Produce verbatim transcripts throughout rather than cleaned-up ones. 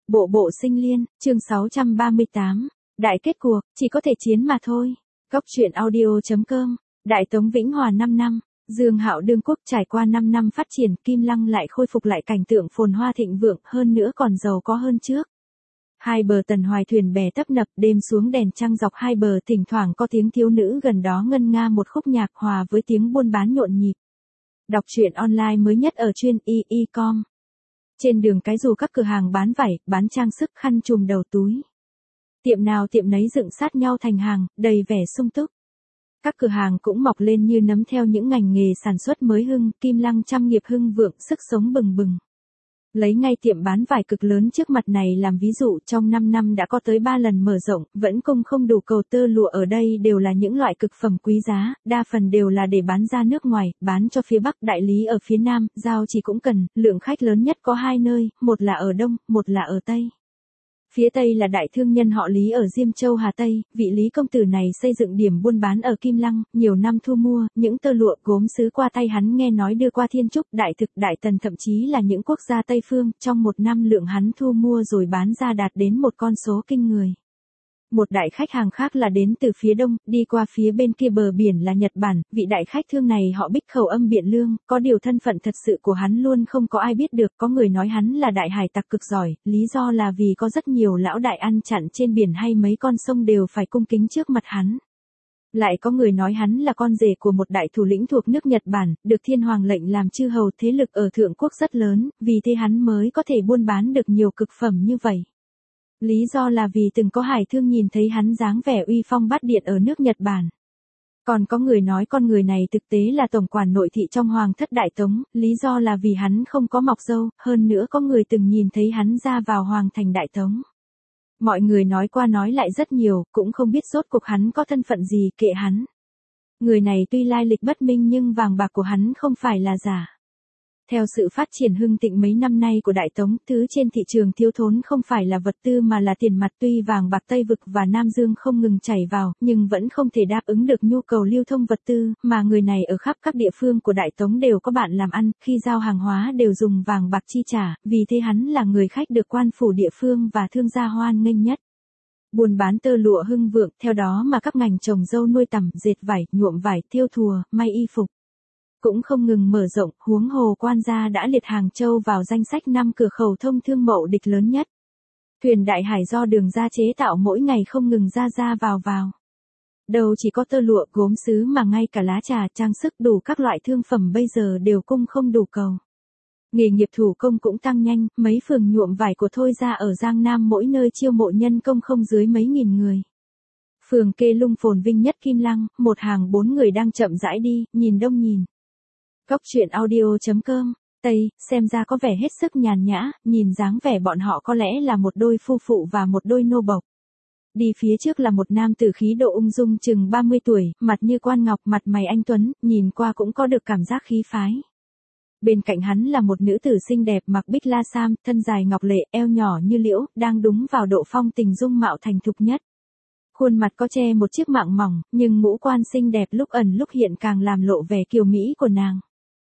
Bộ bộ sinh liên, chương sáu trăm ba mươi tám. Đại kết cuộc, chỉ có thể chiến mà thôi. Góc truyện audio.com. Đại Tống Vĩnh Hòa năm năm. Dương Hạo đương quốc trải qua năm năm phát triển, Kim Lăng lại khôi phục lại cảnh tượng phồn hoa thịnh vượng, hơn nữa còn giàu có hơn trước. Hai bờ tần hoài thuyền bè tấp nập, đêm xuống đèn trăng dọc hai bờ, thỉnh thoảng có tiếng thiếu nữ gần đó ngân nga một khúc nhạc hòa với tiếng buôn bán nhộn nhịp. Đọc truyện online mới nhất ở chuyên y y chấm com. Trên đường cái dù các cửa hàng bán vải, bán trang sức, khăn trùm đầu túi. Tiệm nào tiệm nấy dựng sát nhau thành hàng, đầy vẻ sung túc. Các cửa hàng cũng mọc lên như nấm theo những ngành nghề sản xuất mới hưng, Kim Lăng trăm nghiệp hưng vượng, sức sống bừng bừng. Lấy ngay tiệm bán vải cực lớn trước mặt này làm ví dụ, trong năm năm đã có tới ba lần mở rộng, vẫn cung không đủ cầu, tơ lụa ở đây đều là những loại cực phẩm quý giá, đa phần đều là để bán ra nước ngoài, bán cho phía Bắc, đại lý ở phía Nam, giao chỉ cũng cần, lượng khách lớn nhất có hai nơi, một là ở Đông, một là ở Tây. Phía Tây là đại thương nhân họ Lý ở Diêm Châu Hà Tây, vị Lý công tử này xây dựng điểm buôn bán ở Kim Lăng, nhiều năm thu mua, những tơ lụa gốm sứ qua tay hắn nghe nói đưa qua Thiên Trúc, Đại Thực, Đại Tần, thậm chí là những quốc gia Tây phương, trong một năm lượng hắn thu mua rồi bán ra đạt đến một con số kinh người. Một đại khách hàng khác là đến từ phía Đông, đi qua phía bên kia bờ biển là Nhật Bản, vị đại khách thương này họ Bích, khẩu âm Biện Lương, có điều thân phận thật sự của hắn luôn không có ai biết được, có người nói hắn là đại hải tặc cực giỏi, lý do là vì có rất nhiều lão đại ăn chặn trên biển hay mấy con sông đều phải cung kính trước mặt hắn. Lại có người nói hắn là con rể của một đại thủ lĩnh thuộc nước Nhật Bản, được thiên hoàng lệnh làm chư hầu, thế lực ở thượng quốc rất lớn, vì thế hắn mới có thể buôn bán được nhiều cực phẩm như vậy. Lý do là vì từng có hải thương nhìn thấy hắn dáng vẻ uy phong bát điện ở nước Nhật Bản. Còn có người nói con người này thực tế là tổng quản nội thị trong Hoàng thất Đại Tống, lý do là vì hắn không có mọc râu, hơn nữa có người từng nhìn thấy hắn ra vào Hoàng thành Đại Tống. Mọi người nói qua nói lại rất nhiều, cũng không biết rốt cuộc hắn có thân phận gì, kệ hắn. Người này tuy lai lịch bất minh nhưng vàng bạc của hắn không phải là giả. Theo sự phát triển hưng thịnh mấy năm nay của Đại Tống, thứ trên thị trường thiếu thốn không phải là vật tư mà là tiền mặt, tuy vàng bạc Tây Vực và Nam Dương không ngừng chảy vào, nhưng vẫn không thể đáp ứng được nhu cầu lưu thông vật tư, mà người này ở khắp các địa phương của Đại Tống đều có bạn làm ăn, khi giao hàng hóa đều dùng vàng bạc chi trả, vì thế hắn là người khách được quan phủ địa phương và thương gia hoan nghênh nhất. Buôn bán tơ lụa hưng vượng, theo đó mà các ngành trồng dâu nuôi tằm, dệt vải, nhuộm vải, thêu thùa, may y phục cũng không ngừng mở rộng, huống hồ quan gia đã liệt Hàng Châu vào danh sách năm cửa khẩu thông thương mậu địch lớn nhất. Thuyền đại hải do đường ra chế tạo mỗi ngày không ngừng ra ra vào vào. Đâu chỉ có tơ lụa gốm sứ mà ngay cả lá trà, trang sức đủ các loại thương phẩm bây giờ đều cung không đủ cầu. Nghề nghiệp thủ công cũng tăng nhanh, mấy phường nhuộm vải của Thôi Gia ở Giang Nam mỗi nơi chiêu mộ nhân công không dưới mấy nghìn người. Phường Kê Lung phồn vinh nhất Kim Lăng, một hàng bốn người đang chậm rãi đi, nhìn đông nhìn. Góc truyện audio.com. Tây, xem ra có vẻ hết sức nhàn nhã, nhìn dáng vẻ bọn họ có lẽ là một đôi phu phụ và một đôi nô bộc. Đi phía trước là một nam tử khí độ ung dung chừng ba mươi tuổi, mặt như quan ngọc, mặt mày anh tuấn, nhìn qua cũng có được cảm giác khí phái. Bên cạnh hắn là một nữ tử xinh đẹp mặc bích la sam, thân dài ngọc lệ, eo nhỏ như liễu, đang đúng vào độ phong tình dung mạo thành thục nhất. Khuôn mặt có che một chiếc mạng mỏng, nhưng ngũ quan xinh đẹp lúc ẩn lúc hiện càng làm lộ vẻ kiều mỹ của nàng.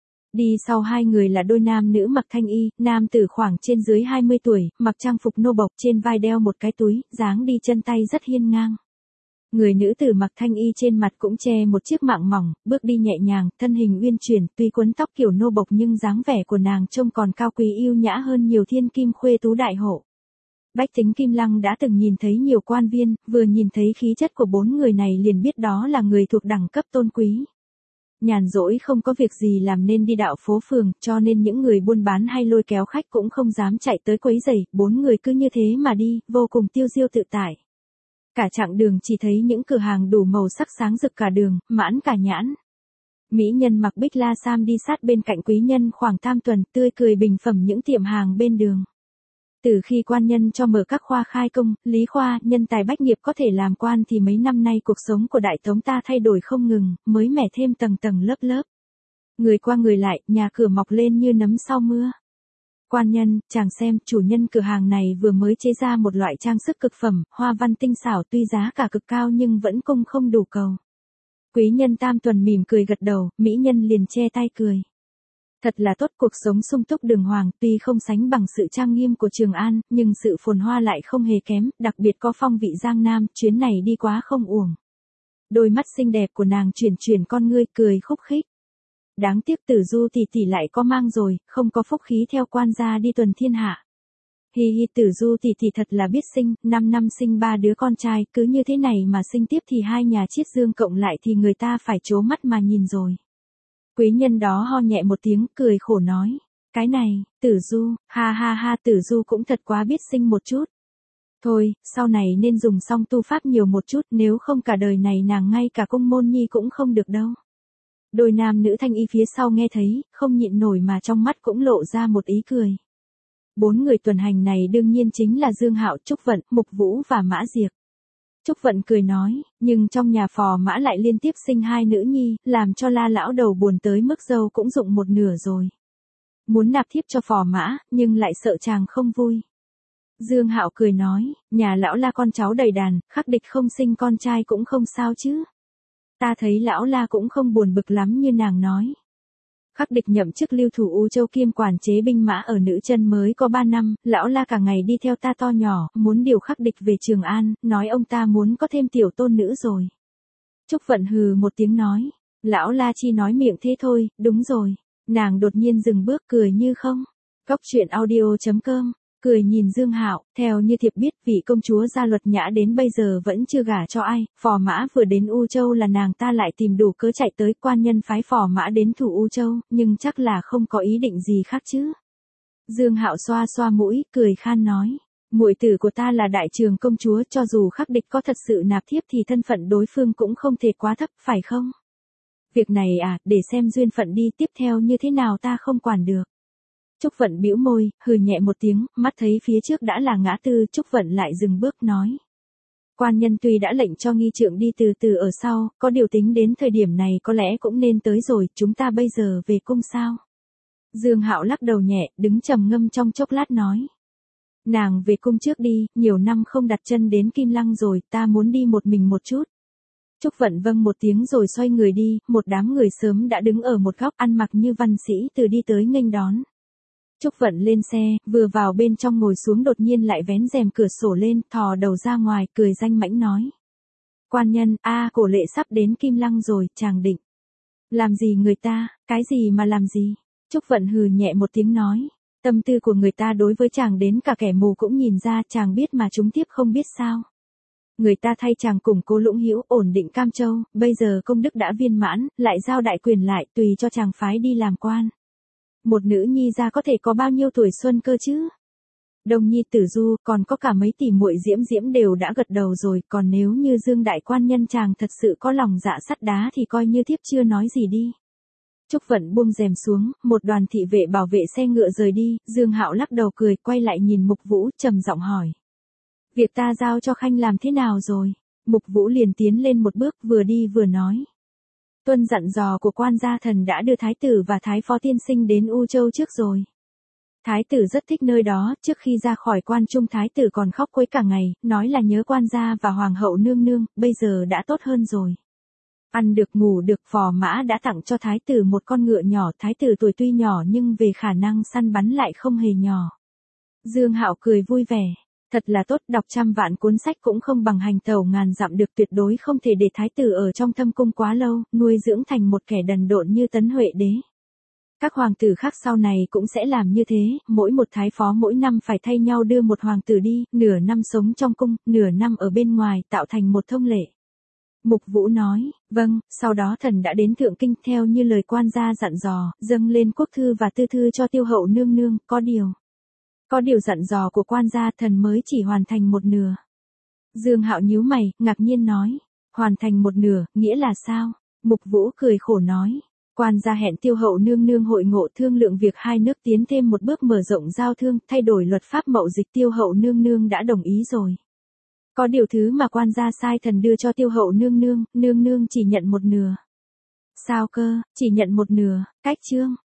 Đi sau hai người là đôi nam nữ mặc thanh y, nam tử khoảng trên dưới hai mươi tuổi, mặc trang phục nô bộc, trên vai đeo một cái túi, dáng đi chân tay rất hiên ngang. Người nữ tử mặc thanh y trên mặt cũng che một chiếc mạng mỏng, bước đi nhẹ nhàng, thân hình uyển chuyển, tuy quấn tóc kiểu nô bộc nhưng dáng vẻ của nàng trông còn cao quý yêu nhã hơn nhiều thiên kim khuê tú đại hộ. Bách tính Kim Lăng đã từng nhìn thấy nhiều quan viên, vừa nhìn thấy khí chất của bốn người này liền biết đó là người thuộc đẳng cấp tôn quý. Nhàn rỗi không có việc gì làm nên đi dạo phố phường, cho nên những người buôn bán hay lôi kéo khách cũng không dám chạy tới quấy rầy, bốn người cứ như thế mà đi, vô cùng tiêu diêu tự tại. Cả chặng đường chỉ thấy những cửa hàng đủ màu sắc sáng rực cả đường, mãn cả nhãn. Mỹ nhân mặc bích la sam đi sát bên cạnh quý nhân khoảng tam tuần, tươi cười bình phẩm những tiệm hàng bên đường. Từ khi quan nhân cho mở các khoa khai công, lý khoa, nhân tài bách nghiệp có thể làm quan thì mấy năm nay cuộc sống của Đại Tống ta thay đổi không ngừng, mới mẻ thêm tầng tầng lớp lớp. Người qua người lại, nhà cửa mọc lên như nấm sau mưa. Quan nhân, chàng xem, chủ nhân cửa hàng này vừa mới chế ra một loại trang sức cực phẩm, hoa văn tinh xảo, tuy giá cả cực cao nhưng vẫn cung không đủ cầu. Quý nhân tam tuần mỉm cười gật đầu, mỹ nhân liền che tay cười. Thật là tốt, cuộc sống sung túc đường hoàng, tuy không sánh bằng sự trang nghiêm của Trường An, nhưng sự phồn hoa lại không hề kém, đặc biệt có phong vị Giang Nam, chuyến này đi quá không uổng. Đôi mắt xinh đẹp của nàng chuyển chuyển con ngươi, cười khúc khích. Đáng tiếc Tử Du tỷ tỷ lại có mang rồi, không có phúc khí theo quan gia đi tuần thiên hạ. Hi hi, Tử Du tỷ tỷ thật là biết sinh, năm năm sinh ba đứa con trai, cứ như thế này mà sinh tiếp thì hai nhà Chiết Dương cộng lại thì người ta phải trố mắt mà nhìn rồi. Quý nhân đó ho nhẹ một tiếng, cười khổ nói, cái này, Tử Du, ha ha ha, Tử Du cũng thật quá biết sinh một chút. Thôi, sau này nên dùng song tu pháp nhiều một chút, nếu không cả đời này nàng ngay cả cung môn nhi cũng không được đâu. Đôi nam nữ thanh y phía sau nghe thấy, không nhịn nổi mà trong mắt cũng lộ ra một ý cười. Bốn người tuần hành này đương nhiên chính là Dương Hạo, Trúc Vận, Mục Vũ và Mã Diệp. Trúc Vận cười nói, nhưng trong nhà Phò Mã lại liên tiếp sinh hai nữ nhi, làm cho La lão đầu buồn tới mức dâu cũng rụng một nửa rồi. Muốn nạp thiếp cho Phò Mã, nhưng lại sợ chàng không vui. Dương Hạo cười nói, nhà lão La con cháu đầy đàn, khắc địch không sinh con trai cũng không sao chứ. Ta thấy lão La cũng không buồn bực lắm như nàng nói. Khắc địch nhậm chức lưu thủ U Châu kiêm quản chế binh mã ở Nữ Chân mới có ba năm, lão La cả ngày đi theo ta to nhỏ, muốn điều khắc địch về Trường An, nói ông ta muốn có thêm tiểu tôn nữ rồi. Trúc Vận hừ một tiếng nói, lão La chi nói miệng thế thôi, đúng rồi. Nàng đột nhiên dừng bước, cười như không. Góc truyện audio chấm com, cười nhìn Dương Hạo, theo như thiệp biết vị công chúa Gia Luật Nhã đến bây giờ vẫn chưa gả cho ai, Phò Mã vừa đến U Châu là nàng ta lại tìm đủ cớ chạy tới, quan nhân phái Phò Mã đến thủ U Châu, nhưng chắc là không có ý định gì khác chứ. Dương Hạo xoa xoa mũi, cười khan nói, muội tử của ta là đại trường công chúa, cho dù khắc địch có thật sự nạp thiếp thì thân phận đối phương cũng không thể quá thấp, phải không? Việc này à, để xem duyên phận đi, tiếp theo như thế nào ta không quản được. Trúc Vận bĩu môi, hừ nhẹ một tiếng, mắt thấy phía trước đã là ngã tư, Trúc Vận lại dừng bước nói. Quan nhân tuy đã lệnh cho nghi trượng đi từ từ ở sau, có điều tính đến thời điểm này có lẽ cũng nên tới rồi, chúng ta bây giờ về cung sao? Dương Hạo lắc đầu nhẹ, đứng trầm ngâm trong chốc lát nói. Nàng về cung trước đi, nhiều năm không đặt chân đến Kim Lăng rồi, ta muốn đi một mình một chút. Trúc Vận vâng một tiếng rồi xoay người đi, một đám người sớm đã đứng ở một góc ăn mặc như văn sĩ từ đi tới nghênh đón. Trúc Vận lên xe, vừa vào bên trong ngồi xuống đột nhiên lại vén rèm cửa sổ lên, thò đầu ra ngoài, cười danh mãnh nói. Quan nhân, a Cổ Lệ sắp đến Kim Lăng rồi, chàng định. Làm gì người ta, cái gì mà làm gì? Trúc Vận hừ nhẹ một tiếng nói. Tâm tư của người ta đối với chàng đến cả kẻ mù cũng nhìn ra, chàng biết mà chúng tiếp không biết sao. Người ta thay chàng củng cố Lũng Hữu, ổn định Cam Châu, bây giờ công đức đã viên mãn, lại giao đại quyền lại, tùy cho chàng phái đi làm quan. Một nữ nhi ra có thể có bao nhiêu tuổi xuân cơ chứ? Đồng nhi Tử Du, còn có cả mấy tỷ muội Diễm Diễm đều đã gật đầu rồi, còn nếu như Dương đại quan nhân chàng thật sự có lòng dạ sắt đá thì coi như thiếp chưa nói gì đi. Trúc Vận buông rèm xuống, một đoàn thị vệ bảo vệ xe ngựa rời đi, Dương Hạo lắc đầu cười, quay lại nhìn Mục Vũ, trầm giọng hỏi. Việc ta giao cho Khanh làm thế nào rồi? Mục Vũ liền tiến lên một bước, vừa đi vừa nói. Tuân dặn dò của quan gia thần đã đưa thái tử và thái phó tiên sinh đến U Châu trước rồi. Thái tử rất thích nơi đó, trước khi ra khỏi quan trung thái tử còn khóc quấy cả ngày, nói là nhớ quan gia và hoàng hậu nương nương, bây giờ đã tốt hơn rồi. Ăn được ngủ được, Phò Mã đã tặng cho thái tử một con ngựa nhỏ, thái tử tuổi tuy nhỏ nhưng về khả năng săn bắn lại không hề nhỏ. Dương Hạo cười vui vẻ. Thật là tốt, đọc trăm vạn cuốn sách cũng không bằng hành tẩu ngàn dặm được, tuyệt đối không thể để thái tử ở trong thâm cung quá lâu, nuôi dưỡng thành một kẻ đần độn như Tấn Huệ đế. Các hoàng tử khác sau này cũng sẽ làm như thế, mỗi một thái phó mỗi năm phải thay nhau đưa một hoàng tử đi, nửa năm sống trong cung, nửa năm ở bên ngoài, tạo thành một thông lệ. Mục Vũ nói, vâng, sau đó thần đã đến Thượng Kinh theo như lời quan gia dặn dò, dâng lên quốc thư và tư thư cho Tiêu hậu nương nương, có điều. Có điều dặn dò của quan gia thần mới chỉ hoàn thành một nửa. Dương Hạo nhíu mày, ngạc nhiên nói, hoàn thành một nửa, nghĩa là sao? Mục Vũ cười khổ nói, quan gia hẹn Tiêu hậu nương nương hội ngộ thương lượng việc hai nước tiến thêm một bước mở rộng giao thương, thay đổi luật pháp mậu dịch, Tiêu hậu nương nương đã đồng ý rồi. Có điều thứ mà quan gia sai thần đưa cho Tiêu hậu nương nương, nương nương chỉ nhận một nửa. Sao cơ, chỉ nhận một nửa, cách chương.